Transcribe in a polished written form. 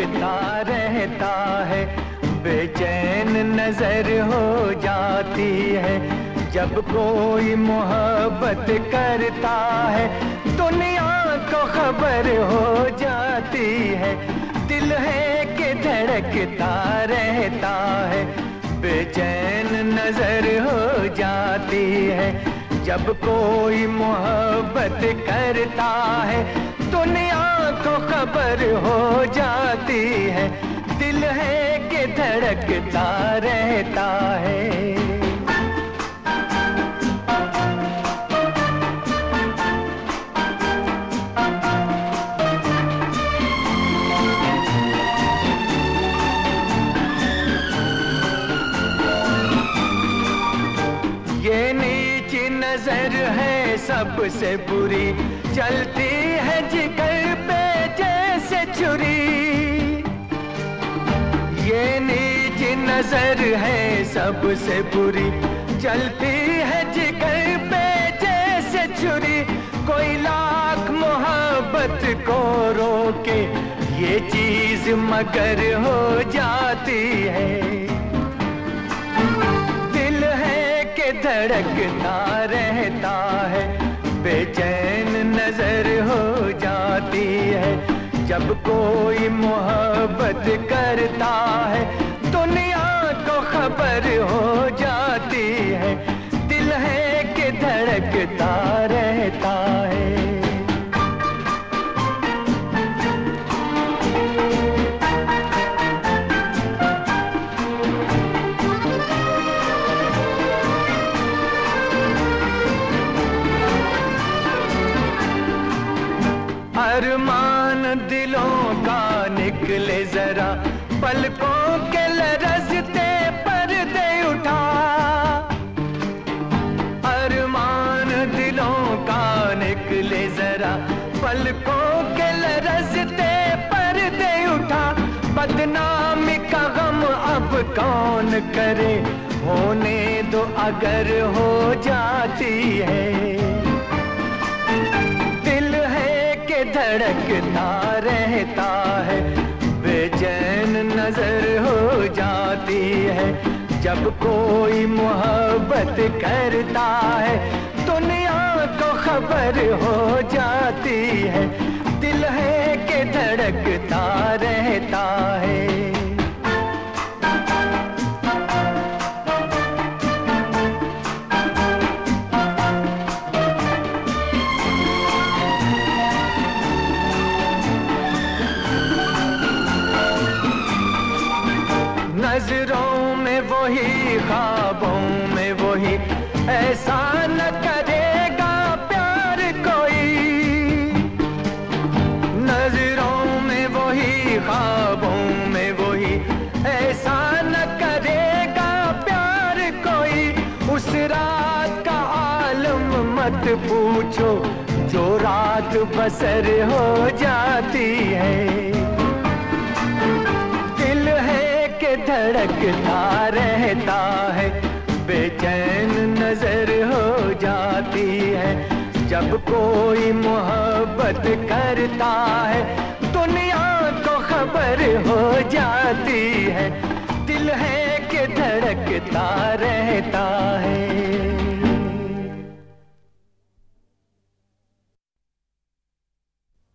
धड़कता रहता है, बेचैन नजर हो जाती है जब कोई मोहब्बत करता है। दुनिया को खबर हो जाती है, दिल है कि धड़कता रहता है, बेचैन नजर हो जाती है जब कोई मोहब्बत करता है। दुनिया को खबर हो जाती है, दिल है कि धड़कता रहता है। ये नीची नजर है सबसे बुरी, चलती है जिगर पे जैसे छुरी। ये नीची नजर है सबसे बुरी, चलती है जिगर पे जैसे छुरी। कोई लाख मोहब्बत को रोके, ये चीज मगर हो जाती है। धड़कता रहता है, बेचैन नजर हो जाती है जब कोई मोहब्बत करता है। दुनिया को खबर हो जाती है, दिल है कि धड़कता रहता है। अरमान दिलों का निकले जरा, पलकों के लरजते पर्दे उठा। अरमान दिलों का निकले जरा, पलकों के लरजते पर्दे उठा। बदनामी का गम अब कौन करे, होने दो अगर हो जाती है। धड़कता रहता है, बेचैन नजर हो जाती है जब कोई मोहब्बत करता है। दुनिया को खबर हो जाती है, दिल है कि धड़कता रहता है। नजरों में वही, ख्वाबों में वही, ऐसा न करेगा प्यार कोई। नजरों में वही, ख्वाबों में वही, ऐसा न करेगा प्यार कोई। उस रात का आलम मत पूछो जो रात बसर हो जाती है। धड़कता रहता है, बेचैन नजर हो जाती है जब कोई मोहब्बत करता है। दुनिया को खबर हो जाती है, दिल है कि धड़कता रहता है।